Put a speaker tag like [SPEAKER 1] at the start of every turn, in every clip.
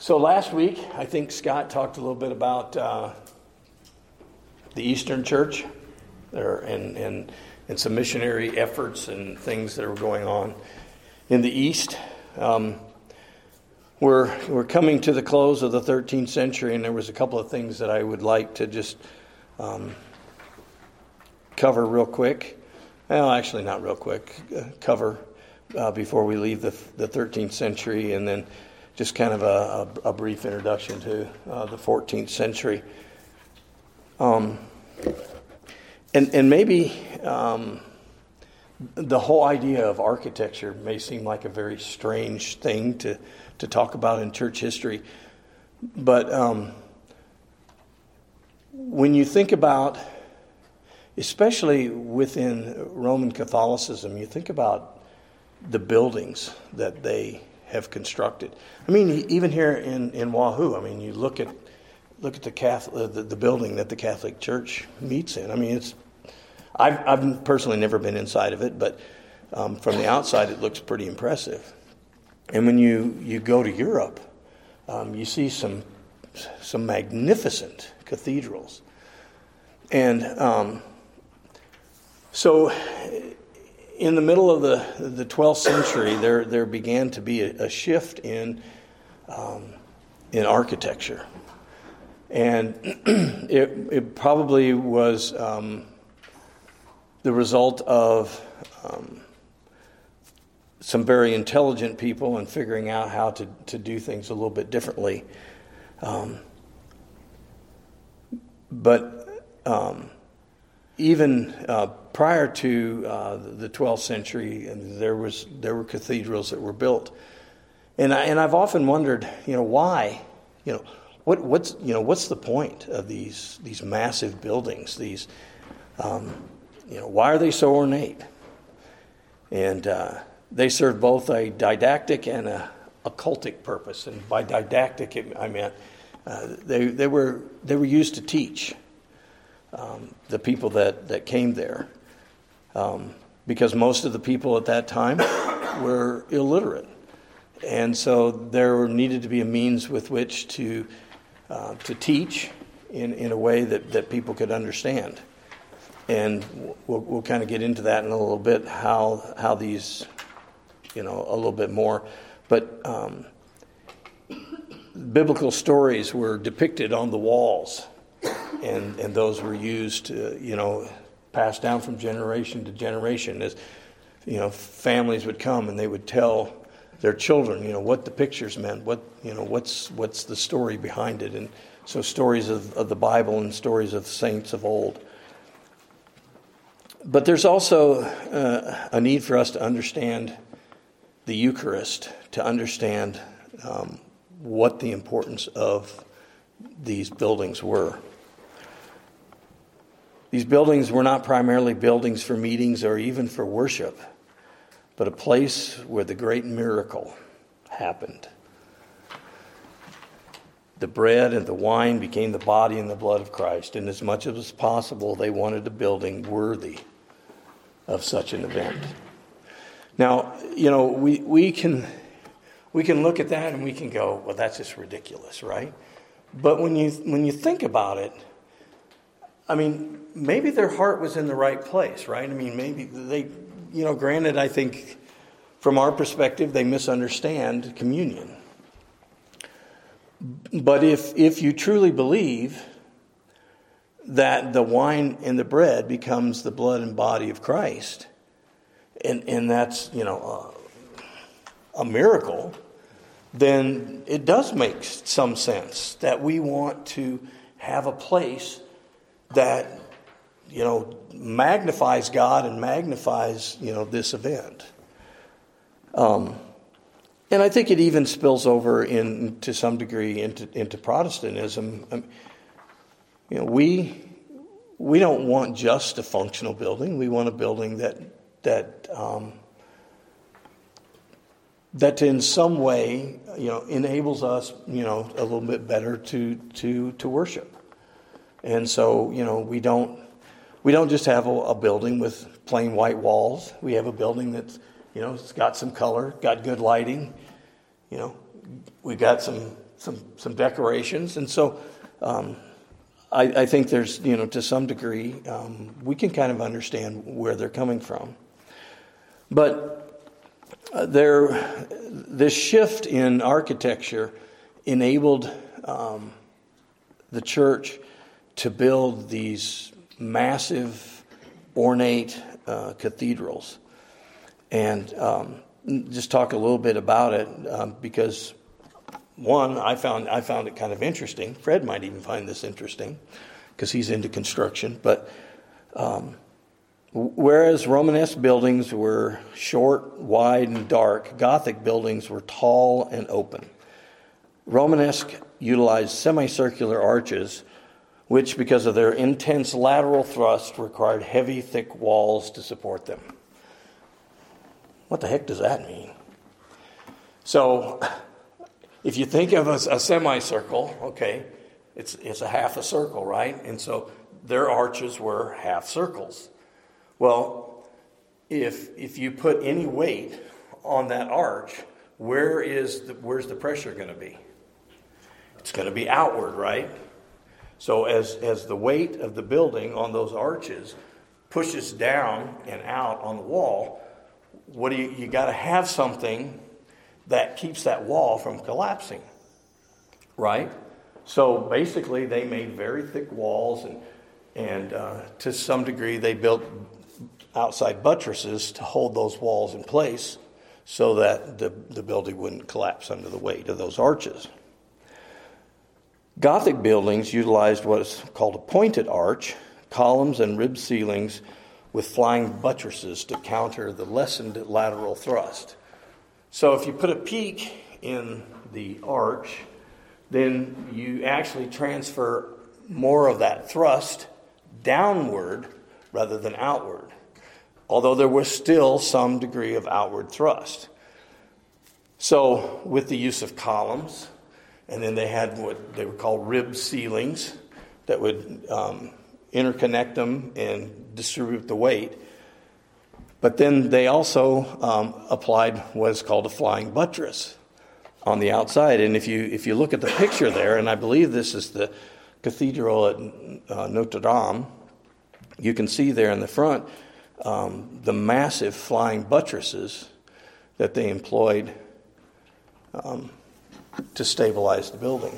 [SPEAKER 1] So last week, I think Scott talked a little bit about the Eastern Church and some missionary efforts and things that are going on in the East. We're coming to the close of the 13th century, and there was a couple of things that I would like to just cover real quick. Well, actually not real quick. Cover before we leave the 13th century, and then just kind of a brief introduction to the 14th century. And maybe the whole idea of architecture may seem like a very strange thing to talk about in church history. But when you think about, especially within Roman Catholicism, you think about the buildings that they have constructed. I mean, even here in Wahoo, I mean, you look at the Catholic, the building that the Catholic Church meets in. I mean, I've personally never been inside of it, but from the outside, it looks pretty impressive. And when you go to Europe, you see some magnificent cathedrals, and so in the middle of the 12th century, there began to be a shift in architecture, and it probably was the result of some very intelligent people and figuring out how to do things a little bit differently. But even prior to the 12th century, there were cathedrals that were built, and I've often wondered, why, what's the point of these massive buildings? These, why are they so ornate? And they serve both a didactic and a cultic purpose. And by didactic, I meant they were used to teach the people that came there, because most of the people at that time were illiterate, and so there needed to be a means with which to teach in a way that people could understand. And we'll kind of get into that in a little bit, how these, a little bit more. But biblical stories were depicted on the walls, and those were used to, passed down from generation to generation. As families would come and they would tell their children, what the pictures meant, what's the story behind it. And so stories of the Bible and stories of saints of old. But there's also a need for us to understand the Eucharist, to understand what the importance of these buildings were. These buildings were not primarily buildings for meetings or even for worship, but a place where the great miracle happened. The bread and the wine became the body and the blood of Christ, and as much as possible, they wanted a building worthy of such an event. Now, we can look at that and we can go, well, that's just ridiculous, right? But when you think about it, I mean, maybe their heart was in the right place, right? I mean, maybe they, granted, I think from our perspective, they misunderstand communion. But if you truly believe that the wine and the bread becomes the blood and body of Christ, and that's, a miracle, then it does make some sense that we want to have a place that, magnifies God and magnifies, this event. And I think it even spills over to some degree into Protestantism. We don't want just a functional building. We want a building that in some way, enables us, a little bit better to worship. And so, we don't just have a building with plain white walls. We have a building that's, it's got some color, got good lighting. We got some some decorations. And so I think there's, to some degree, we can kind of understand where they're coming from. But this shift in architecture enabled the church to build these massive, ornate cathedrals. And just talk a little bit about it because, one, I found it kind of interesting. Fred might even find this interesting because he's into construction. But whereas Romanesque buildings were short, wide, and dark, Gothic buildings were tall and open. Romanesque utilized semicircular arches, which, because of their intense lateral thrust, required heavy, thick walls to support them. What the heck does that mean? So, if you think of a semicircle, okay, it's a half a circle, right? And so their arches were half circles. Well, if you put any weight on that arch, where's the pressure going to be? It's going to be outward, right? So as the weight of the building on those arches pushes down and out on the wall, you got to have something that keeps that wall from collapsing, right? So basically, they made very thick walls, and to some degree, they built outside buttresses to hold those walls in place so that the building wouldn't collapse under the weight of those arches. Gothic buildings utilized what is called a pointed arch, columns and ribbed ceilings with flying buttresses to counter the lessened lateral thrust. So if you put a peak in the arch, then you actually transfer more of that thrust downward rather than outward, although there was still some degree of outward thrust. So with the use of columns, and then they had what they would call ribbed ceilings that would interconnect them and distribute the weight. But then they also applied what is called a flying buttress on the outside. And if you look at the picture there, and I believe this is the cathedral at Notre Dame, you can see there in the front the massive flying buttresses that they employed to stabilize the building.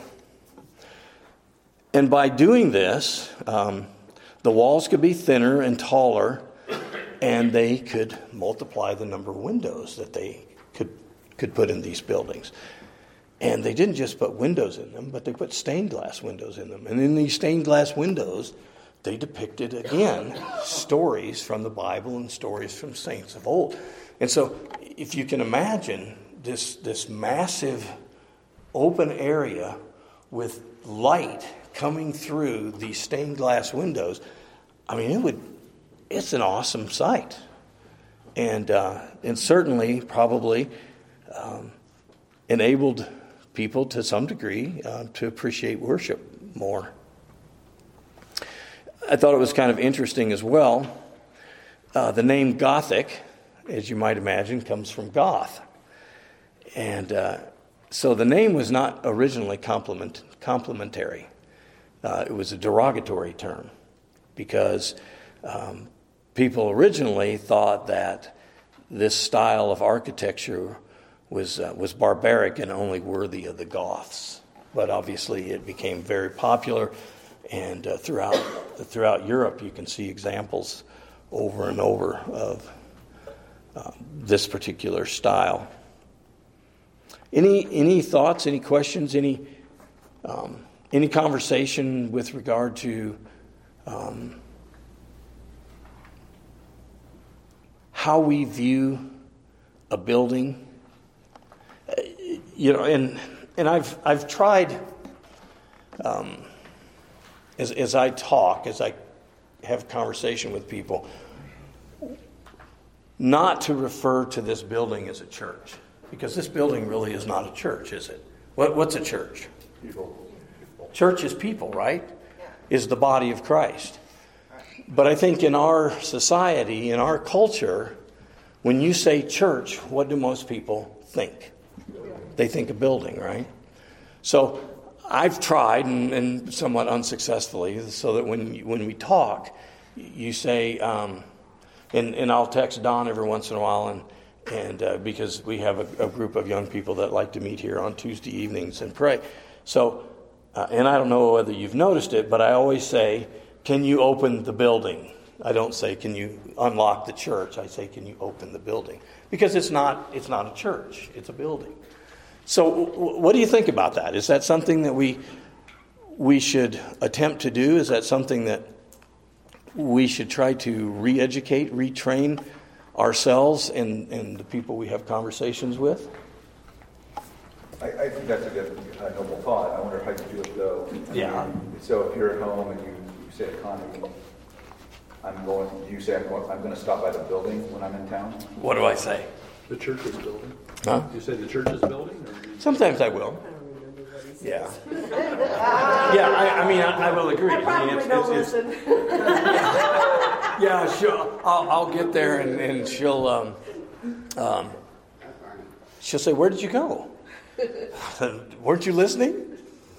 [SPEAKER 1] And by doing this, the walls could be thinner and taller, and they could multiply the number of windows that they could put in these buildings. And they didn't just put windows in them, but they put stained glass windows in them. And in these stained glass windows, they depicted, again, stories from the Bible and stories from saints of old. And so if you can imagine this massive open area with light coming through these stained glass windows, I mean, it's an awesome sight. And certainly probably enabled people to some degree to appreciate worship more. I thought it was kind of interesting as well. The name Gothic, as you might imagine, comes from Goth. And so the name was not originally complimentary. It was a derogatory term because people originally thought that this style of architecture was barbaric and only worthy of the Goths. But obviously it became very popular, and throughout Europe you can see examples over and over of this particular style. Any thoughts, any questions, any conversation with regard to how we view a building? And I've tried as I talk, as I have conversation with people, not to refer to this building as a church, because this building really is not a church, is it? What's a church? People. Church is people, right? Is the body of Christ. But I think in our society, in our culture, when you say church, what do most people think? They think a building, right? So I've tried, and somewhat unsuccessfully, so that when we talk, you say, and I'll text Don every once in a while, and because we have a group of young people that like to meet here on Tuesday evenings and pray. So, and I don't know whether you've noticed it, but I always say, can you open the building? I don't say, can you unlock the church? I say, can you open the building? Because it's not a church, it's a building. So what do you think about that? Is that something that we should attempt to do? Is that something that we should try to re-educate, retrain ourselves and the people we have conversations with?
[SPEAKER 2] I think that's a noble thought. I wonder how you do it, though.
[SPEAKER 1] Yeah.
[SPEAKER 2] So if you're at home and you say to Connie, I'm going to stop by the building when I'm in town?
[SPEAKER 1] What do I say?
[SPEAKER 3] The church's building?
[SPEAKER 1] Huh?
[SPEAKER 3] You say the church's building?
[SPEAKER 1] Sometimes I will. Yeah. Yeah, I mean, I will agree. I mean,
[SPEAKER 4] listen.
[SPEAKER 1] Yeah, sure. I'll get there and she'll say, "Where did you go? Weren't you listening?"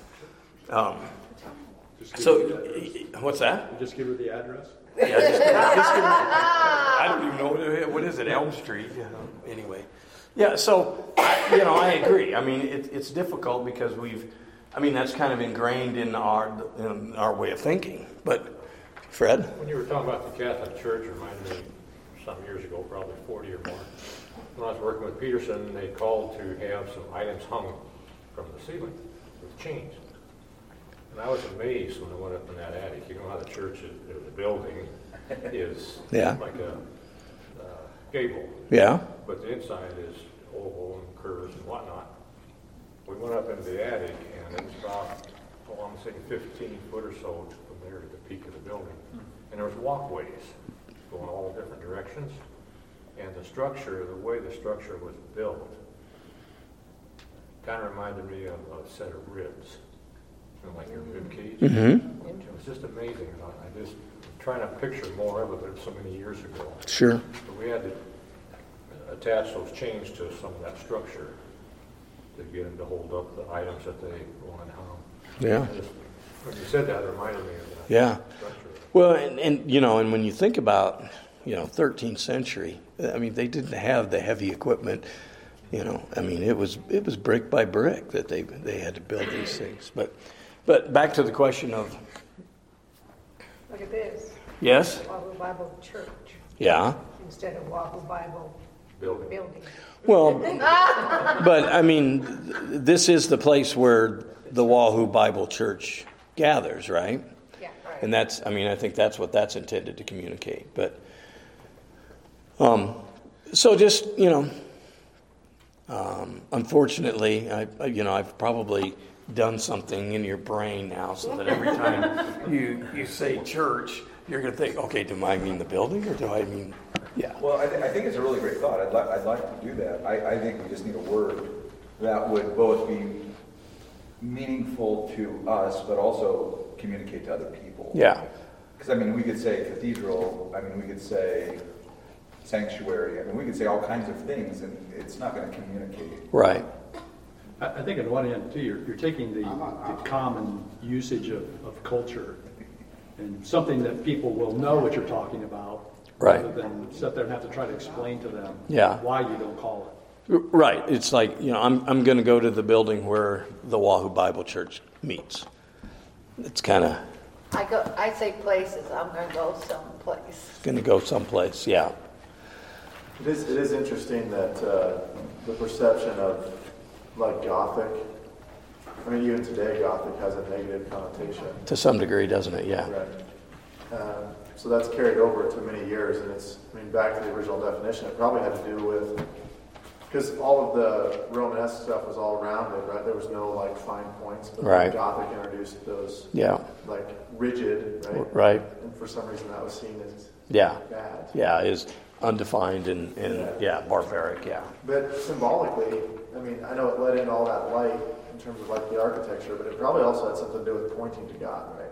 [SPEAKER 1] What's that?
[SPEAKER 3] You just give her the address?
[SPEAKER 1] Yeah, just give me, I don't even know what is it, Elm Street. Anyway, yeah. So I agree. I mean, it's difficult because that's kind of ingrained in our way of thinking. But Fred,
[SPEAKER 5] when you were talking about the Catholic Church, reminded me some years ago, probably 40 or more. When I was working with Peterson, they called to have some items hung from the ceiling with chains. And I was amazed when I went up in that attic. You know how the church the building is like a gable.
[SPEAKER 1] Yeah.
[SPEAKER 5] But the inside is oval and curves and whatnot. We went up into the attic, and it was about, I'm saying 15 foot or so from there to the peak of the building. And there was walkways going all different directions. And the way the structure was built, kind of reminded me of a set of ribs. Like your rib cage.
[SPEAKER 1] Mm-hmm.
[SPEAKER 5] It was just amazing. I just trying to picture more of it, but so many years ago.
[SPEAKER 1] Sure.
[SPEAKER 5] But we had to attach those chains to some of that structure to get them to hold up the items that they wanted hung.
[SPEAKER 1] Yeah.
[SPEAKER 5] When you said that, it reminded me of that.
[SPEAKER 1] Yeah.
[SPEAKER 5] Structure.
[SPEAKER 1] Well, and when you think about 13th century, I mean, they didn't have the heavy equipment. I mean, it was brick by brick that they had to build these things. But back to the question of...
[SPEAKER 4] Look at this.
[SPEAKER 1] Yes?
[SPEAKER 4] Wahoo Bible Church.
[SPEAKER 1] Yeah.
[SPEAKER 4] Instead of Wahoo Bible Building.
[SPEAKER 1] Well, but I mean, this is the place where the Wahoo Bible Church gathers, right?
[SPEAKER 4] Yeah, right.
[SPEAKER 1] And I think that's what that's intended to communicate. But, so just, unfortunately, I've probably done something in your brain now, so that every time you say church, you're going to think, okay, do I mean the building or do I mean, yeah?
[SPEAKER 2] Well, I think it's a really great thought. I'd like to do that. I think we just need a word that would both be meaningful to us, but also communicate to other people.
[SPEAKER 1] Yeah.
[SPEAKER 2] Because, we could say cathedral, we could say sanctuary, we could say all kinds of things, and it's not going to communicate.
[SPEAKER 1] Right.
[SPEAKER 3] I think on one hand, too, you're taking the common usage of culture and something that people will know what you're talking about,
[SPEAKER 1] right,
[SPEAKER 3] rather than sit there and have to try to explain to them why you don't call it.
[SPEAKER 1] Right. It's like, I'm going to go to the building where the Wahoo Bible Church meets. It's kind of...
[SPEAKER 6] I say places. I'm going to go someplace.
[SPEAKER 1] Going to go someplace, yeah.
[SPEAKER 7] It is interesting that the perception of, like, Gothic, even today Gothic has a negative connotation.
[SPEAKER 1] To some degree, doesn't it? Yeah.
[SPEAKER 7] Right. So that's carried over to many years, and it's, back to the original definition, it probably had to do with, because all of the Romanesque stuff was all rounded, right? There was no, fine points, but
[SPEAKER 1] right.
[SPEAKER 7] Gothic introduced those, rigid, right?
[SPEAKER 1] Right.
[SPEAKER 7] And for some reason that was seen as bad.
[SPEAKER 1] Yeah, is undefined and barbaric, yeah.
[SPEAKER 7] But symbolically, I know it let in all that light in terms of the architecture, but it probably also had something to do with pointing to God, right?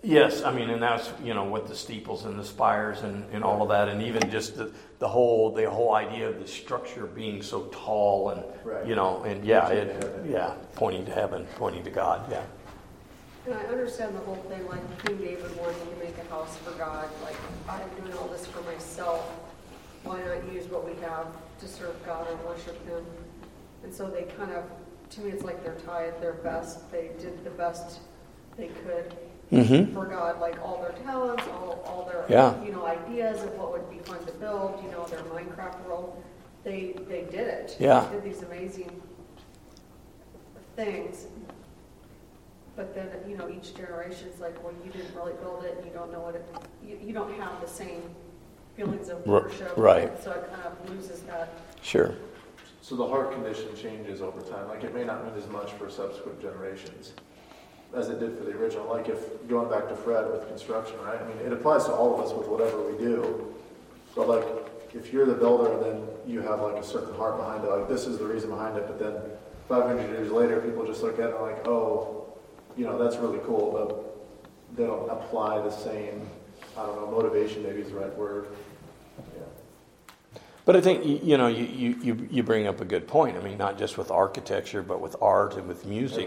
[SPEAKER 1] Yes, I mean, and that's, with the steeples and the spires and all of that, and even just the whole idea of the structure being so tall and,
[SPEAKER 7] Right.
[SPEAKER 1] pointing to heaven, pointing to God, yeah.
[SPEAKER 8] And I understand the whole thing, like King David wanting to make a house for God, like, I'm doing all this for myself. Why not use what we have to serve God and worship Him? And so they kind of, to me, it's like they're tithed their best. They did the best they could for God, like all their talents, all their ideas of what would be fun to build, their Minecraft world. They did it.
[SPEAKER 1] Yeah.
[SPEAKER 8] They did these amazing things. But then, each generation is like, well, you didn't really build it, and you don't know what it, you don't have the same feelings of worship.
[SPEAKER 1] Right.
[SPEAKER 8] So it kind of loses that.
[SPEAKER 1] Sure.
[SPEAKER 7] So the heart condition changes over time. Like, it may not mean as much for subsequent generations as it did for the original. Like, if going back to Fred with construction, right? I mean, it applies to all of us with whatever we do. But like, if you're the builder and then you have like a certain heart behind it, like this is the reason behind it, but then 500 years later, people just look at it like, oh, that's really cool, but they don't apply the same, I don't know, motivation maybe is the right word. Yeah.
[SPEAKER 1] But I think, you bring up a good point. I mean, not just with architecture, but with art and with music.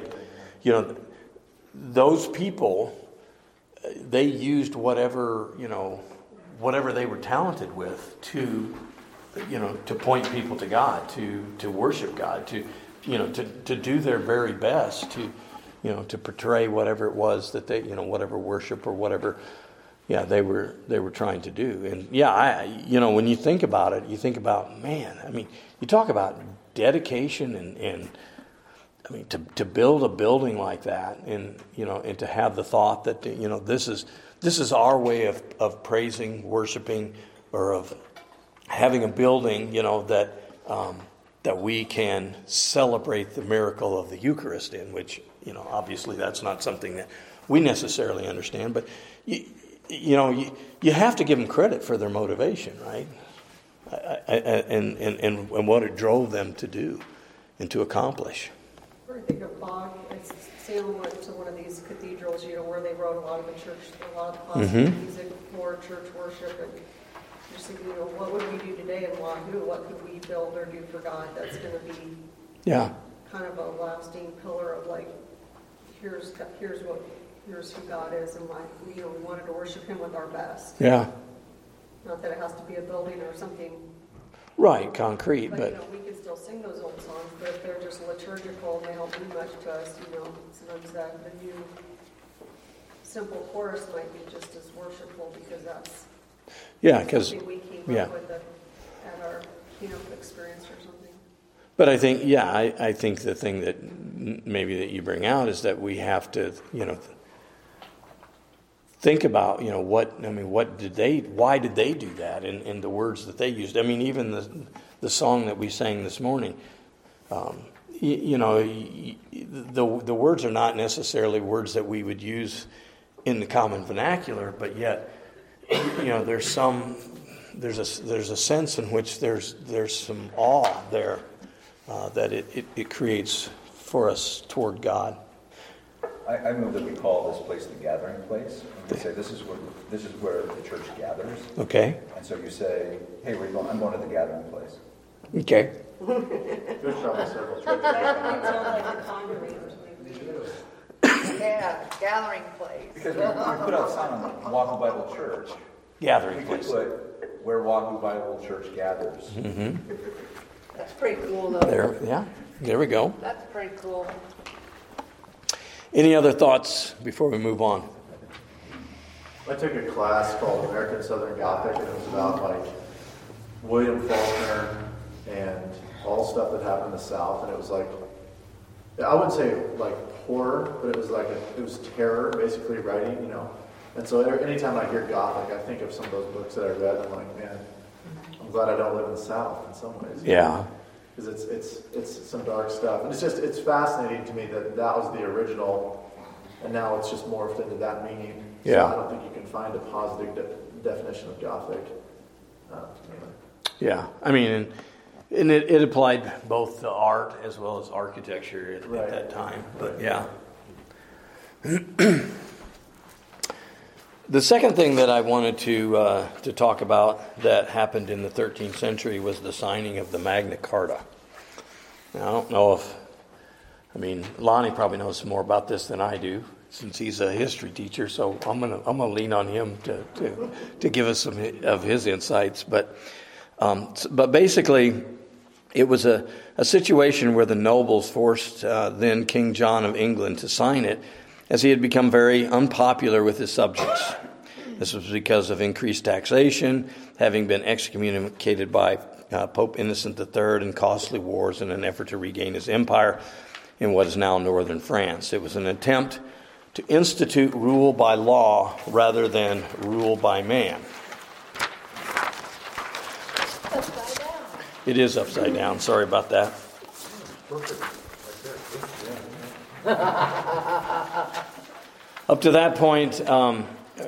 [SPEAKER 1] Those people, they used whatever they were talented with to point people to God, to worship God, to do their very best, to portray whatever it was that they, whatever worship or whatever, they were trying to do. And when you think about it, you think about, man, I mean, you talk about dedication and I mean, to build a building like that, and and to have the thought that this is our way of praising, worshiping, or of having a building that we can celebrate the miracle of the Eucharist in, which obviously that's not something that we necessarily understand, but you have to give them credit for their motivation, right? And what it drove them to do and to accomplish.
[SPEAKER 8] I think of Bach, Salem went to one of these cathedrals, where they wrote a lot of classical music for church worship, and just thinking, what would we do today in Wahoo? What could we build or do for God that's going to be kind of a lasting pillar of like, here's who God is, and why we wanted to worship Him with our best.
[SPEAKER 1] Yeah.
[SPEAKER 8] Not that it has to be a building or something.
[SPEAKER 1] Right, concrete,
[SPEAKER 8] but we can still sing those old songs, but if they're just liturgical and they don't mean much to us, sometimes the new simple chorus might be just as worshipful because that's something we came up with at our keynote experience or something.
[SPEAKER 1] But I think, I think the thing that maybe that you bring out is that we have to, think about, why did they do that, and the words that they used. I mean, even the song that we sang this morning, the words are not necessarily words that we would use in the common vernacular, but yet, there's a sense in which there's some awe there that it creates for us toward God.
[SPEAKER 2] I move that we call this place the gathering place. And we say this is where the church gathers.
[SPEAKER 1] Okay.
[SPEAKER 2] And so you say, hey, where are you going? I'm going to the gathering place.
[SPEAKER 1] Okay.
[SPEAKER 7] There's probably several churches.
[SPEAKER 6] Yeah, gathering place.
[SPEAKER 2] Because we put out a sign on Wahoo Bible Church.
[SPEAKER 1] Gathering
[SPEAKER 2] we
[SPEAKER 1] place.
[SPEAKER 2] could put where Wahoo Bible Church gathers.
[SPEAKER 6] Mm-hmm. That's pretty cool, though.
[SPEAKER 1] There we go.
[SPEAKER 6] That's pretty cool.
[SPEAKER 1] Any other thoughts before we move on?
[SPEAKER 7] I took a class called American Southern Gothic, and it was about like William Faulkner and all stuff that happened in the South, and it was like, I wouldn't say like horror, but it was like it was terror, basically writing, And so anytime I hear Gothic, I think of some of those books that I read. I'm like, man, I'm glad I don't live in the South in some ways.
[SPEAKER 1] Yeah.
[SPEAKER 7] Because it's some dark stuff, and it's fascinating to me that was the original, and now it's just morphed into that meaning. So
[SPEAKER 1] Yeah.
[SPEAKER 7] I don't think you can find a positive definition of Gothic.
[SPEAKER 1] Yeah, I mean, and it applied both to art as well as architecture at that time. But yeah. The second thing that I wanted to talk about that happened in the 13th century was the signing of the Magna Carta. Now, I don't know Lonnie probably knows more about this than I do, since he's a history teacher. So I'm gonna lean on him to give us some of his insights. But basically, it was a situation where the nobles forced then King John of England to sign it, as he had become very unpopular with his subjects. This was because of increased taxation, having been excommunicated by Pope Innocent III, and costly wars in an effort to regain his empire in what is now northern France. It was an attempt to institute rule by law rather than rule by man.
[SPEAKER 6] Upside down.
[SPEAKER 1] It is upside down. Sorry about that. Up to that point, where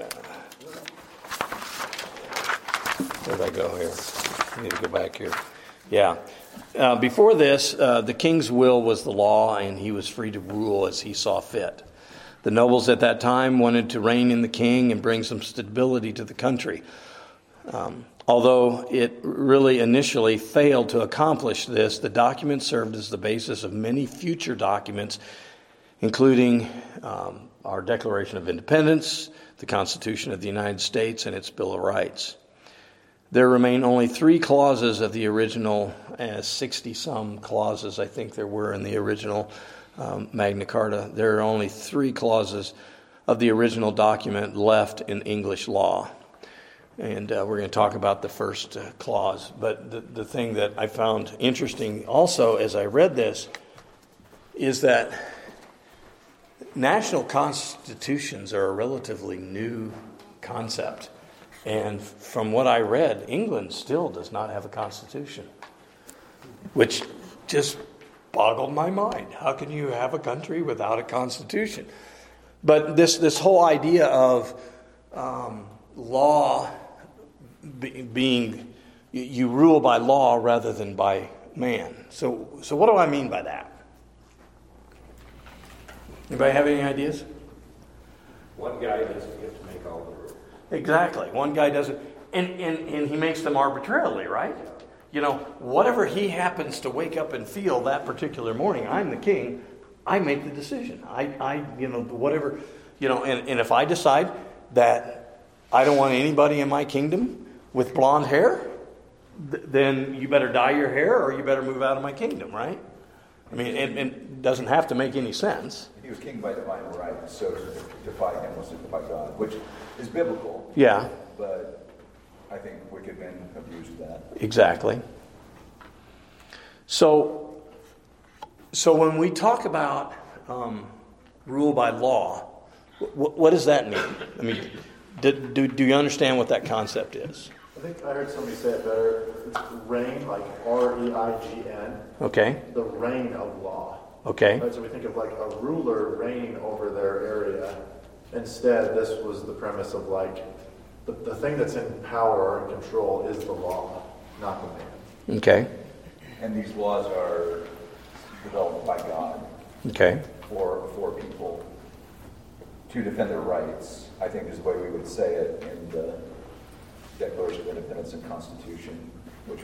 [SPEAKER 1] did I go here? I need to go back here. Yeah. Before this, the king's will was the law, and he was free to rule as he saw fit. The nobles at that time wanted to reign in the king and bring some stability to the country. Although it really initially failed to accomplish this, the document served as the basis of many future documents, including our Declaration of Independence, the Constitution of the United States, and its Bill of Rights. There remain only 3 clauses of the original 60-some clauses, I think there were in the original Magna Carta. There are only 3 clauses of the original document left in English law. And we're going to talk about the first clause. But the thing that I found interesting also as I read this is that national constitutions are a relatively new concept. And from what I read, England still does not have a constitution, which just boggled my mind. How can you have a country without a constitution? But this whole idea of law being, you rule by law rather than by man. So what do I mean by that? Anybody have any ideas?
[SPEAKER 5] One guy doesn't get to make all the rules.
[SPEAKER 1] Exactly. One guy doesn't, and he makes them arbitrarily, right? You know, whatever he happens to wake up and feel that particular morning, I'm the king, I make the decision. Whatever, and if I decide that I don't want anybody in my kingdom with blonde hair, then you better dye your hair or you better move out of my kingdom, right? I mean, it doesn't have to make any sense.
[SPEAKER 2] He was king by divine right, so to defy him was to defy God, which is biblical.
[SPEAKER 1] Yeah.
[SPEAKER 2] But I think wicked men have used that.
[SPEAKER 1] Exactly. So when we talk about rule by law, what does that mean? I mean, do you understand what that concept is?
[SPEAKER 7] I think I heard somebody say it better. It's reign, like R-E-I-G-N.
[SPEAKER 1] Okay.
[SPEAKER 7] The reign of law.
[SPEAKER 1] Okay.
[SPEAKER 7] Right, so we think of like a ruler reigning over their area. Instead, this was the premise of like the thing that's in power and control is the law, not the man.
[SPEAKER 1] Okay.
[SPEAKER 2] And these laws are developed by God.
[SPEAKER 1] Okay.
[SPEAKER 2] For people to defend their rights, I think is the way we would say it in the Declaration of Independence and Constitution, which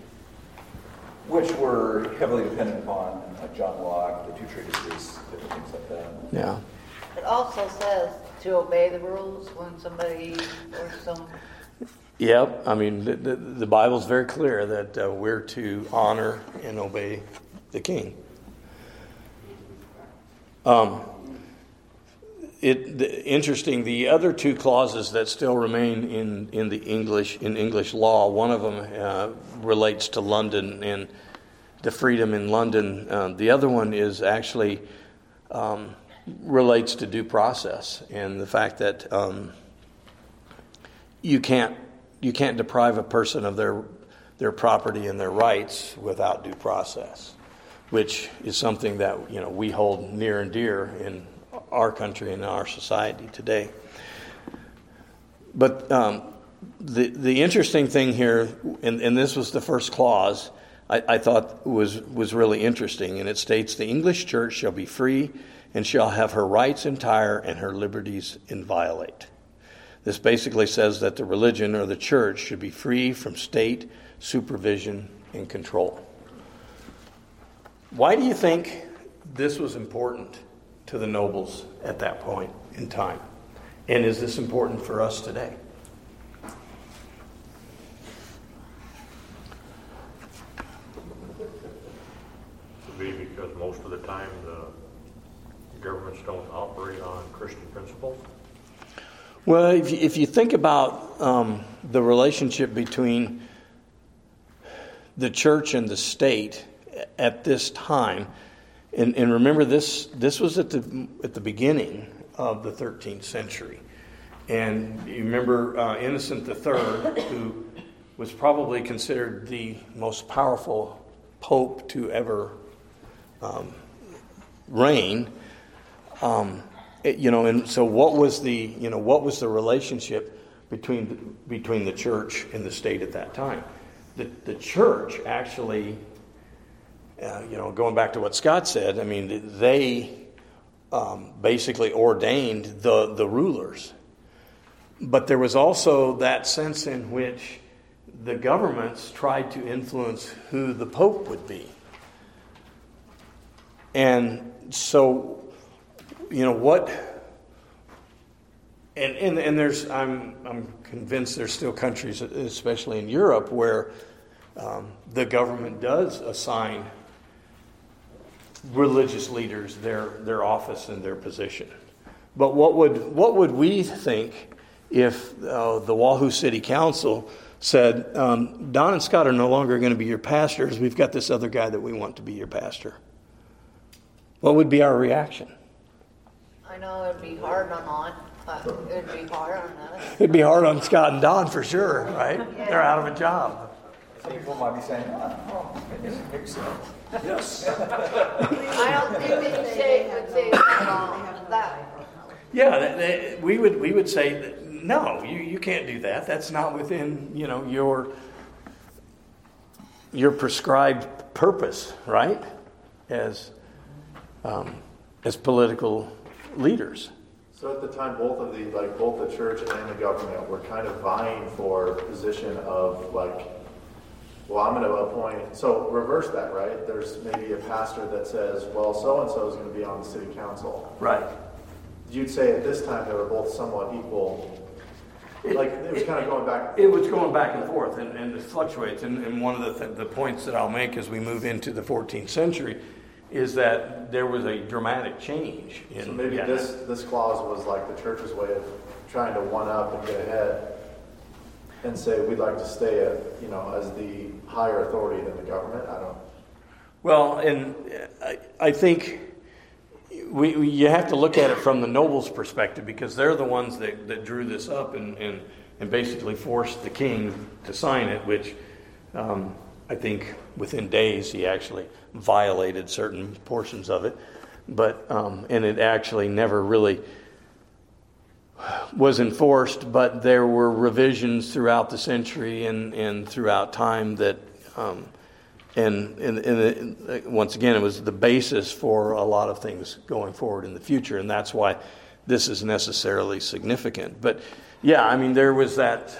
[SPEAKER 2] were heavily dependent upon John Locke, the 2 treatises, different things like that.
[SPEAKER 1] Yeah.
[SPEAKER 6] It also says to obey the rules when somebody or some.
[SPEAKER 1] Yep. I mean, the Bible's very clear that we're to honor and obey the king. Interesting. The other 2 clauses that still remain in English law. One of them relates to London and the freedom in London. The other one is actually relates to due process and the fact that you can't deprive a person of their property and their rights without due process, which is something that we hold near and dear in our country and our society today. But the interesting thing here, and this was the first clause, I thought was really interesting, and it states, the English church shall be free and shall have her rights entire and her liberties inviolate. This basically says that the religion or the church should be free from state supervision and control. Why do you think this was important to the nobles at that point in time? And is this important for us today?
[SPEAKER 5] Could be because most of the time the governments don't operate on Christian principles.
[SPEAKER 1] Well, if you think about the relationship between the church and the state at this time, and remember this was at the beginning of the 13th century, and you remember Innocent III, who was probably considered the most powerful pope to ever reign. And so what was the relationship between the church and the state at that time? The church actually, going back to what Scott said, I mean, they basically ordained the rulers. But there was also that sense in which the governments tried to influence who the pope would be. And so, what? And there's, I'm convinced there's still countries, especially in Europe, where the government does assign religious leaders their office and their position. But what would we think if the Wahoo City Council said, Don and Scott are no longer going to be your pastors. We've got this other guy that we want to be your pastor. What would be our reaction?
[SPEAKER 6] I know it'd be hard on it'd be hard on us.
[SPEAKER 1] It'd be hard on Scott and Don for sure, right? Yeah. They're out of a job.
[SPEAKER 2] People might be saying, maybe so. Yes.
[SPEAKER 6] I don't think they would say that.
[SPEAKER 1] Yeah, we would say that, no, you can't do that. That's not within your prescribed purpose, right? As political leaders.
[SPEAKER 7] So at the time, both the church and the government were kind of vying for position of well, I'm going to appoint. So reverse that, right? There's maybe a pastor that says, well, so and so is going to be on the city council.
[SPEAKER 1] Right.
[SPEAKER 7] You'd say at this time they were both somewhat equal. It was kind of going back.
[SPEAKER 1] It was going back and forth, and it fluctuates. And one of the points that I'll make as we move into the 14th century is that there was a dramatic change.
[SPEAKER 7] So maybe this clause was like the church's way of trying to one up and get ahead and say we'd like to stay as the higher authority than the government. I don't.
[SPEAKER 1] Well, and I think you have to look at it from the nobles' perspective, because they're the ones that drew this up and basically forced the king to sign it, which I think within days he actually violated certain portions of it, but and it actually never really was enforced. But there were revisions throughout the century and throughout time that. And once again, it was the basis for a lot of things going forward in the future, and that's why this is necessarily significant. But yeah, I mean, there was that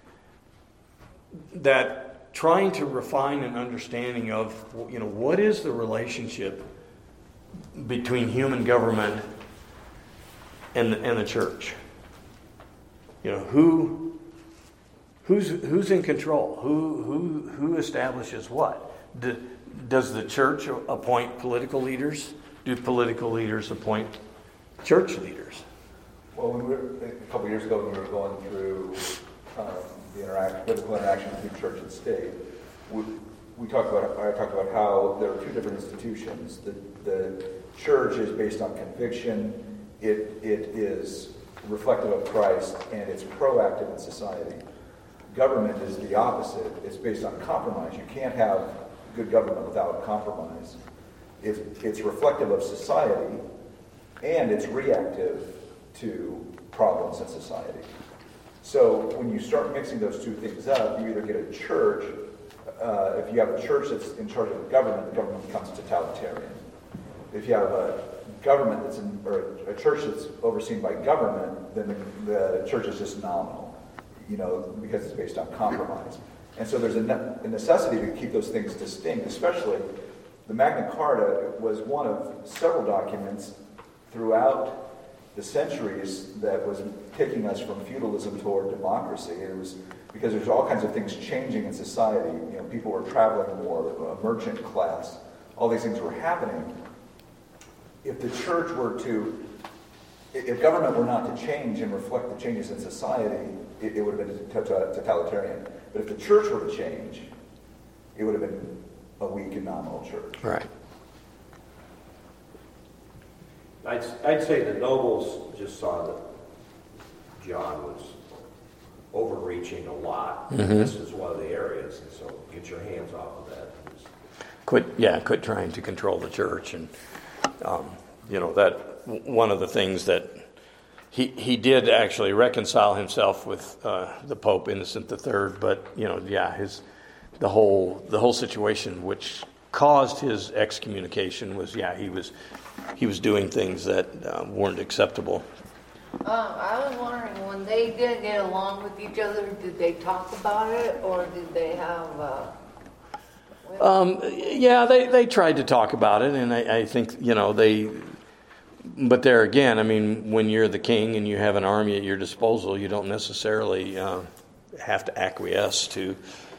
[SPEAKER 1] trying to refine an understanding of what is the relationship between human government and the church. Who's in control? Who establishes what? Does the church appoint political leaders? Do political leaders appoint church leaders?
[SPEAKER 2] Well, a couple of years ago, when we were going through the political interaction between church and state, I talked about how there are two different institutions. The church is based on conviction. It is reflective of Christ, and it's proactive in society. Government is the opposite. It's based on compromise. You can't have good government without compromise. It's reflective of society, and it's reactive to problems in society. So when you start mixing those two things up, you either get a church, if you have a church that's in charge of the government becomes totalitarian. If you have a government or a church that's overseen by government, then the church is just nominal, because it's based on compromise. And so there's a necessity to keep those things distinct, especially the Magna Carta was one of several documents throughout the centuries that was taking us from feudalism toward democracy. It was because there's all kinds of things changing in society. People were traveling more, a merchant class, all these things were happening. If government were not to change and reflect the changes in society, it would have been totalitarian. But if the church were to change, it would have been a weak and nominal church.
[SPEAKER 1] Right.
[SPEAKER 9] I'd say the nobles just saw that John was overreaching a lot.
[SPEAKER 1] Mm-hmm.
[SPEAKER 9] This is one of the areas, and so get your hands off of that.
[SPEAKER 1] Quit trying to control the church, and that one of the things that he did actually reconcile himself with the Pope Innocent III, but the whole situation which caused his excommunication was he was doing things that weren't acceptable.
[SPEAKER 6] I was wondering, when they didn't get along with each other, did they talk about it, or did they have?
[SPEAKER 1] They tried to talk about it, and I think they. But there again, I mean, when you're the king and you have an army at your disposal, you don't necessarily have to acquiesce to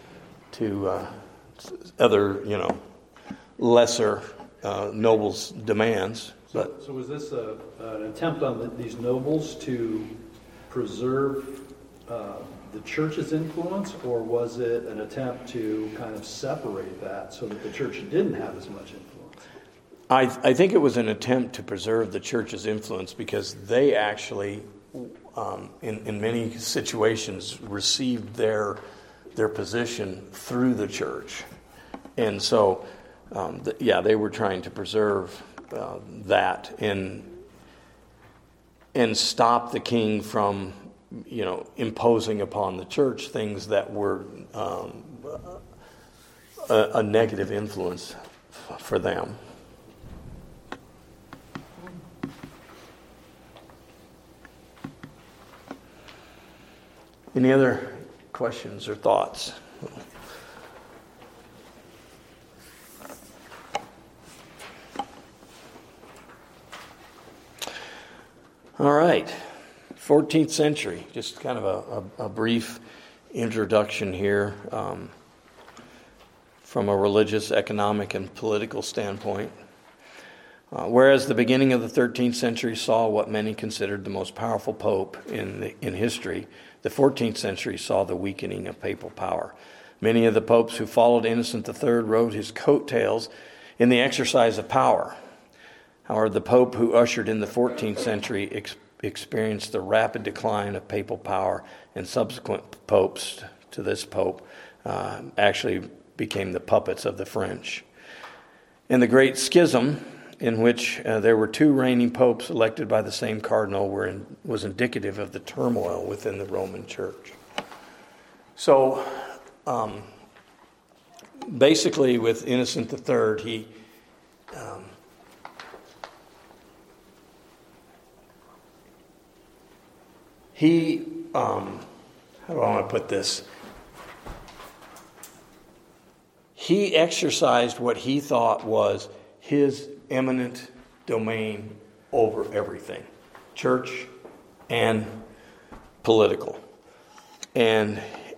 [SPEAKER 1] other lesser nobles' demands.
[SPEAKER 3] So was this an attempt on these nobles to preserve the church's influence, or was it an attempt to kind of separate that so that the church didn't have as much influence?
[SPEAKER 1] I think it was an attempt to preserve the church's influence because they actually, in many situations, received their position through the church. And so, they were trying to preserve that and stop the king from, imposing upon the church things that were a negative influence for them. Any other questions or thoughts? All right, 14th century, just kind of a brief introduction here from a religious, economic, and political standpoint. Whereas the beginning of the 13th century saw what many considered the most powerful pope in history, the 14th century saw the weakening of papal power. Many of the popes who followed Innocent III rode his coattails in the exercise of power. However, the pope who ushered in the 14th century experienced the rapid decline of papal power, and subsequent popes to this pope actually became the puppets of the French. And the Great Schism, in which there were two reigning popes elected by the same cardinal, was indicative of the turmoil within the Roman Church. So, basically, with Innocent III, how do I want to put this? He exercised what he thought was his eminent domain over everything, church and political. And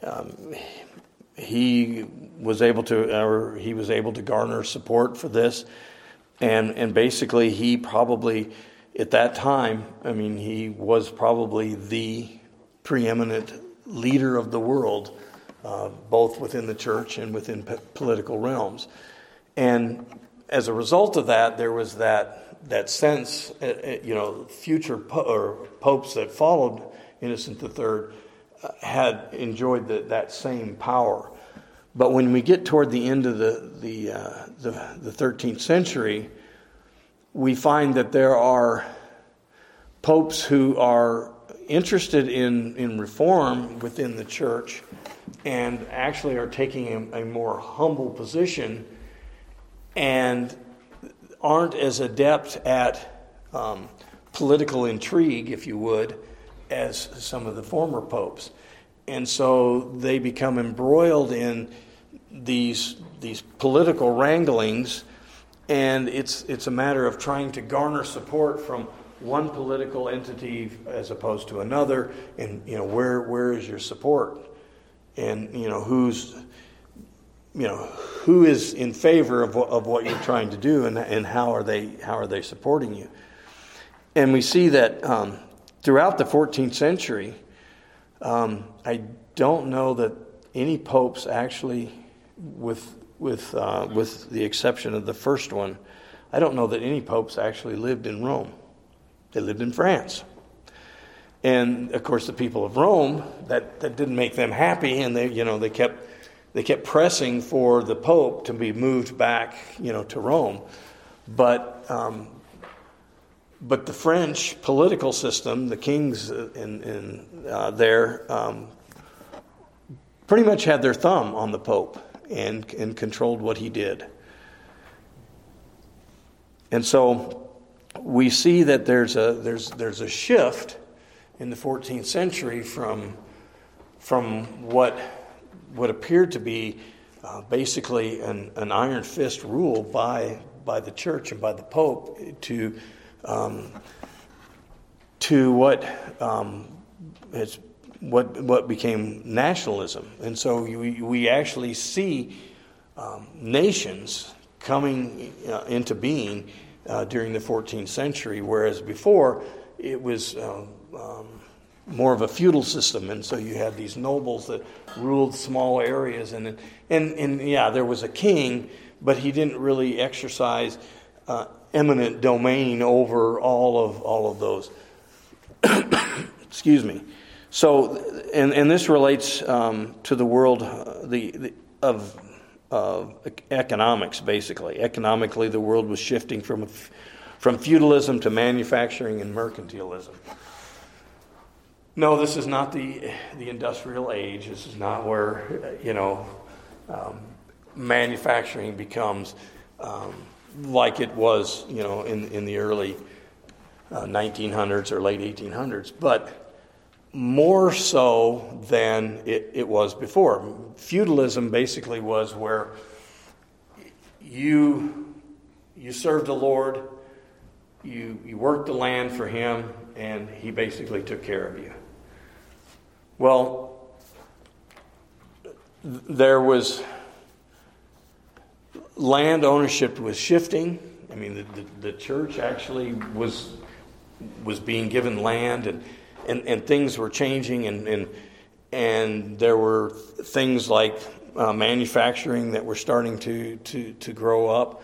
[SPEAKER 1] he was able to garner support for this. And basically he probably, at that time, he was probably the preeminent leader of the world, both within the church and within political realms. And as a result of that, there was that sense, future popes that followed Innocent III had enjoyed that same power. But when we get toward the end of the 13th century, we find that there are popes who are interested in reform within the church and actually are taking a more humble position and aren't as adept at political intrigue, if you would, as some of the former popes. And so they become embroiled in these political wranglings, and it's a matter of trying to garner support from one political entity as opposed to another, and where is your support, and who is in favor of what you're trying to do, and how are they supporting you. And we see that throughout the 14th century, I don't know that any popes actually, with the exception of the first one, I don't know that any popes actually lived in Rome. They lived in France. And of course the people of Rome, that didn't make them happy, and they kept pressing for the Pope to be moved back, to Rome. But the French political system, the kings there, pretty much had their thumb on the Pope and controlled what he did. And so we see that there's a shift in the 14th century from what appeared to be basically an iron fist rule by the church and by the Pope to what became nationalism. And so we actually see nations coming into being during the 14th century, whereas before it was more of a feudal system, and so you had these nobles that ruled small areas, and there was a king, but he didn't really exercise eminent domain over all of those. Excuse me. So, and this relates to the world of economics, basically. Economically, the world was shifting from feudalism to manufacturing and mercantilism. No, this is not the industrial age. This is not where manufacturing becomes like it was in the early 1900s or late 1800s, but more so than it was before. Feudalism basically was where you served the Lord, you worked the land for him, and he basically took care of you. Well, there was land ownership was shifting. I mean, the church actually was being given land, and things were changing, and there were things like manufacturing that were starting to grow up,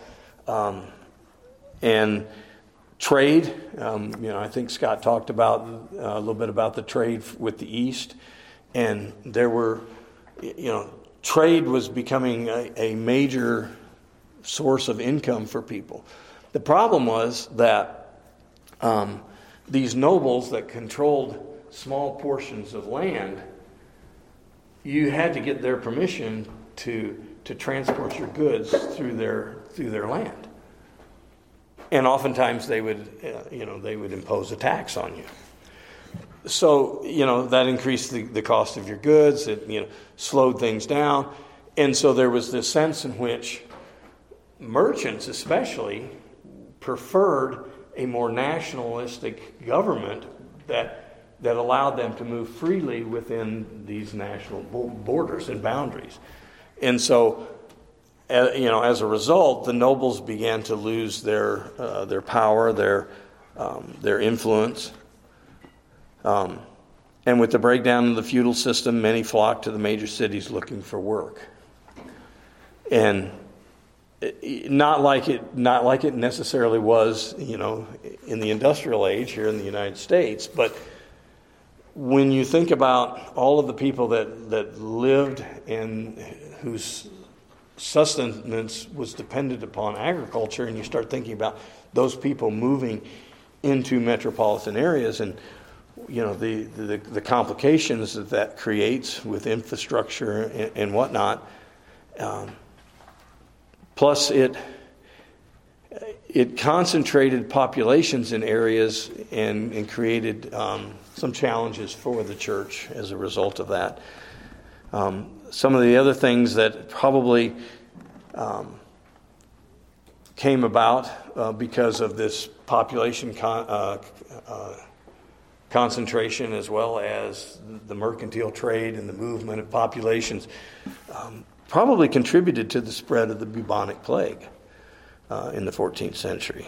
[SPEAKER 1] and trade. I think Scott talked about a little bit about the trade with the East, and there were, trade was becoming a major source of income for people. The problem was that these nobles that controlled small portions of land, you had to get their permission to transport your goods through their land. And oftentimes they would impose a tax on you. So, that increased the cost of your goods. It, slowed things down. And so there was this sense in which merchants especially preferred a more nationalistic government that allowed them to move freely within these national borders and boundaries. And so, as a result, the nobles began to lose their power, their influence. And with the breakdown of the feudal system, many flocked to the major cities looking for work. And not like it necessarily was, in the industrial age here in the United States, but when you think about all of the people that lived and whose sustenance was dependent upon agriculture, and you start thinking about those people moving into metropolitan areas, and the complications that creates with infrastructure and whatnot. Plus, it concentrated populations in areas and created some challenges for the church as a result of that. Some of the other things that probably came about because of this population concentration, as well as the mercantile trade and the movement of populations, probably contributed to the spread of the bubonic plague in the 14th century.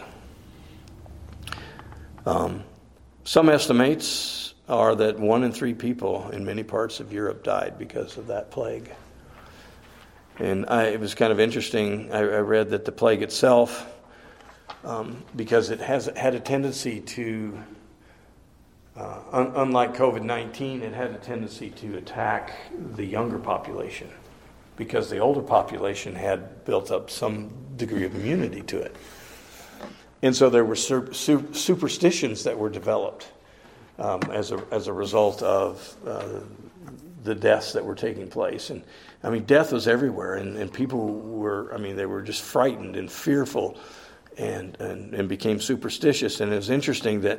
[SPEAKER 1] Some estimates are that 1 in 3 people in many parts of Europe died because of that plague. And it was kind of interesting. I read that the plague itself, because it had a tendency to, unlike COVID-19, it had a tendency to attack the younger population, because the older population had built up some degree of immunity to it. And so there were superstitions that were developed as a result of the deaths that were taking place. And I mean, death was everywhere, and people were, they were just frightened and fearful and became superstitious. And it was interesting that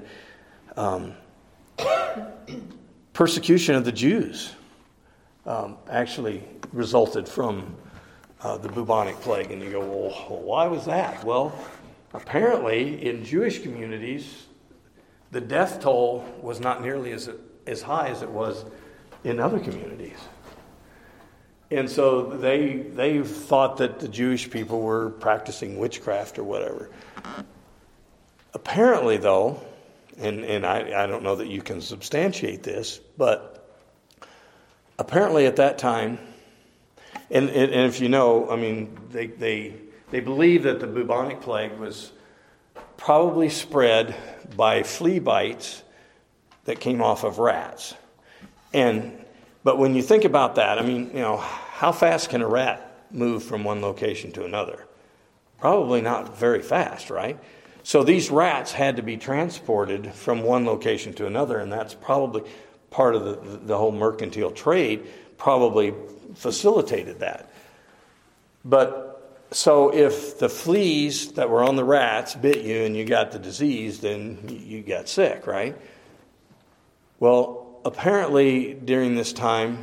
[SPEAKER 1] persecution of the Jews actually resulted from the bubonic plague. And you go, well, why was that? Well, apparently in Jewish communities, the death toll was not nearly as high as it was in other communities. And so they thought that the Jewish people were practicing witchcraft or whatever. Apparently, though, and I don't know that you can substantiate this, but apparently at that time, and if you know, they believe that the bubonic plague was probably spread by flea bites that came off of rats. But when you think about that, how fast can a rat move from one location to another? Probably not very fast, right? So these rats had to be transported from one location to another, and that's probably part of the whole mercantile trade, probably facilitated that. But so if the fleas that were on the rats bit you and you got the disease, then you got sick, right? Well, apparently during this time,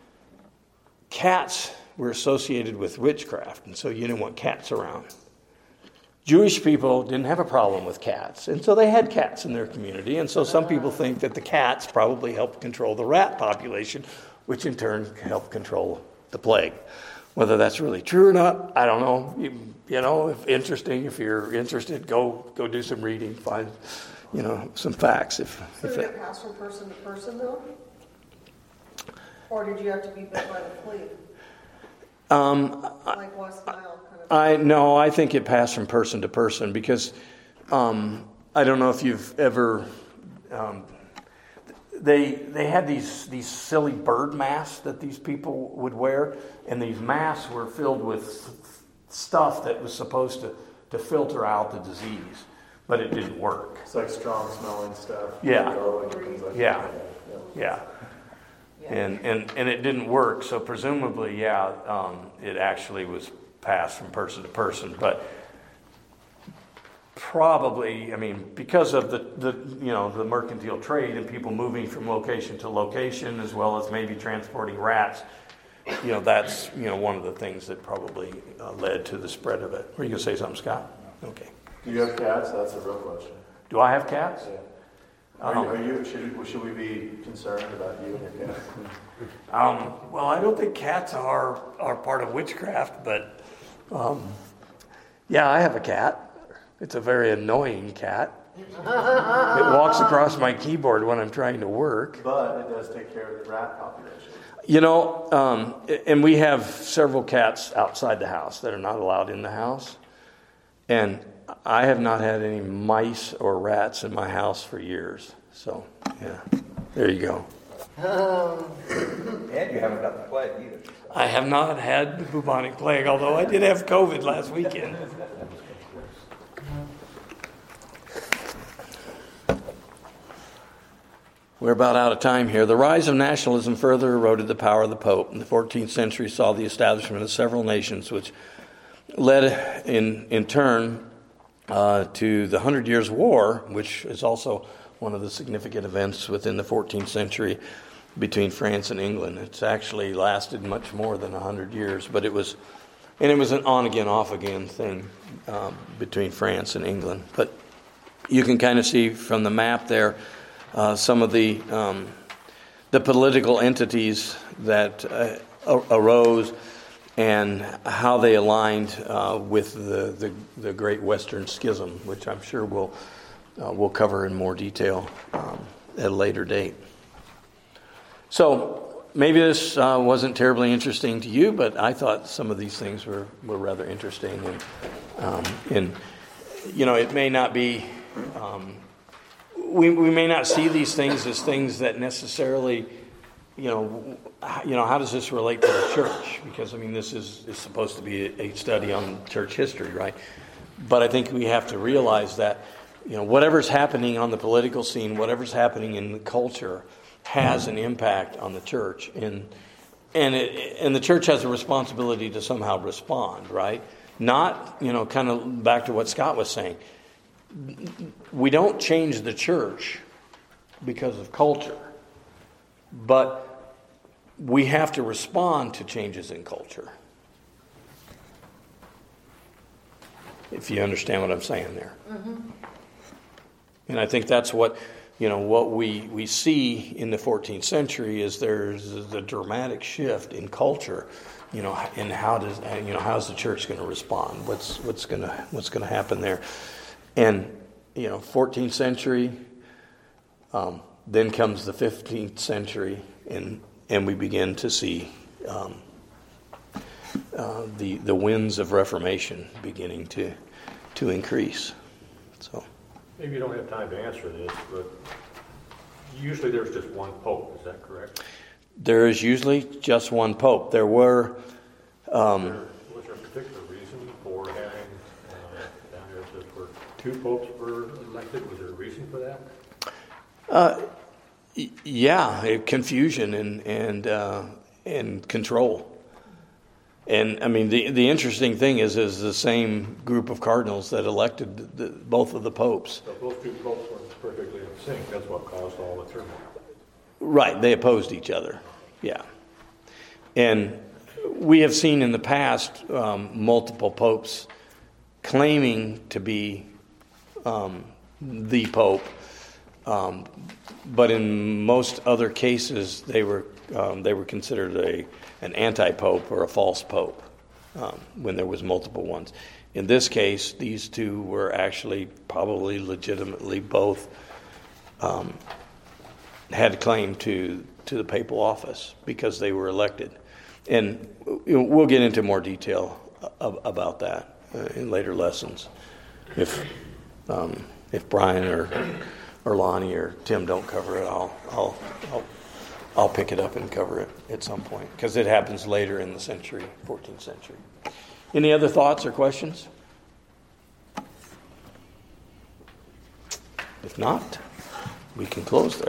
[SPEAKER 1] cats were associated with witchcraft, and so you didn't want cats around. Jewish people didn't have a problem with cats, and so they had cats in their community, and so some people think that the cats probably helped control the rat population, which in turn helped control the plague. Whether that's really true or not, I don't know. If you're interested, go do some reading, find some facts.
[SPEAKER 8] So did it pass from person to person, though? Or did you have to be bit by the flea? Like West Nile kind of?
[SPEAKER 1] No, I think it passed from person to person, because I don't know if you've ever... They had these silly bird masks that these people would wear, and these masks were filled with stuff that was supposed to filter out the disease. But it didn't work.
[SPEAKER 7] It's like strong smelling stuff.
[SPEAKER 1] Yeah.
[SPEAKER 7] Yeah.
[SPEAKER 1] And it didn't work. So presumably, it actually was passed from person to person. But probably, because of the mercantile trade and people moving from location to location, as well as maybe transporting rats, that's one of the things that probably led to the spread of it. Were you going to say something, Scott? Okay.
[SPEAKER 7] Do you have cats? That's a real question.
[SPEAKER 1] Do I have cats?
[SPEAKER 7] Yeah. Should we be concerned about you and your cat?
[SPEAKER 1] Well, I don't think cats are part of witchcraft, but I have a cat. It's a very annoying cat. It walks across my keyboard when I'm trying to work.
[SPEAKER 7] But it does take care of the rat population.
[SPEAKER 1] And we have several cats outside the house that are not allowed in the house. And I have not had any mice or rats in my house for years. So, there you go.
[SPEAKER 2] And you haven't got the plague either.
[SPEAKER 1] I have not had the bubonic plague, although I did have COVID last weekend. We're about out of time here. The rise of nationalism further eroded the power of the Pope. In the 14th century saw the establishment of several nations, which led in turn to the 100 Years' War, which is also one of the significant events within the 14th century between France and England. It's actually lasted much more than 100 years, but it was an on-again, off-again thing between France and England. But you can kind of see from the map there some of the political entities that arose and how they aligned with the Great Western Schism, which I'm sure we'll cover in more detail at a later date. So maybe this wasn't terribly interesting to you, but I thought some of these things were rather interesting. And it may not be, we may not see these things as things that necessarily, how does this relate to the church? Because, this is supposed to be a study on church history, right? But I think we have to realize that, whatever's happening on the political scene, whatever's happening in the culture has an impact on the church. And the church has a responsibility to somehow respond, right? Not, kind of back to what Scott was saying. We don't change the church because of culture, but we have to respond to changes in culture. If you understand what I'm saying there. Mm-hmm. And I think that's what we see in the 14th century is there's a dramatic shift in culture, and how's the church going to respond? What's going to happen there? And 14th century, then comes the 15th century, and we begin to see the winds of Reformation beginning to increase. So
[SPEAKER 5] maybe you don't have time to answer this, but usually there's just one pope. Is that correct?
[SPEAKER 1] There is usually just one pope. There were.
[SPEAKER 5] Was there a particular reason for having down here it says where two popes were elected? Was there a reason for that? Confusion and control. And the interesting thing is the same group of cardinals that elected both of the popes. So those two popes weren't perfectly in sync. That's what caused all the turmoil.
[SPEAKER 1] Right, they opposed each other. Yeah, and we have seen in the past multiple popes claiming to be the pope. But in most other cases, they were considered an anti-pope or a false pope when there was multiple ones. In this case, these two were actually probably legitimately both had claim to the papal office because they were elected. And we'll get into more detail about that in later lessons. If Brian or Lonnie or Tim don't cover it, I'll pick it up and cover it at some point because it happens later in the century, 14th century. Any other thoughts or questions? If not, we can close there.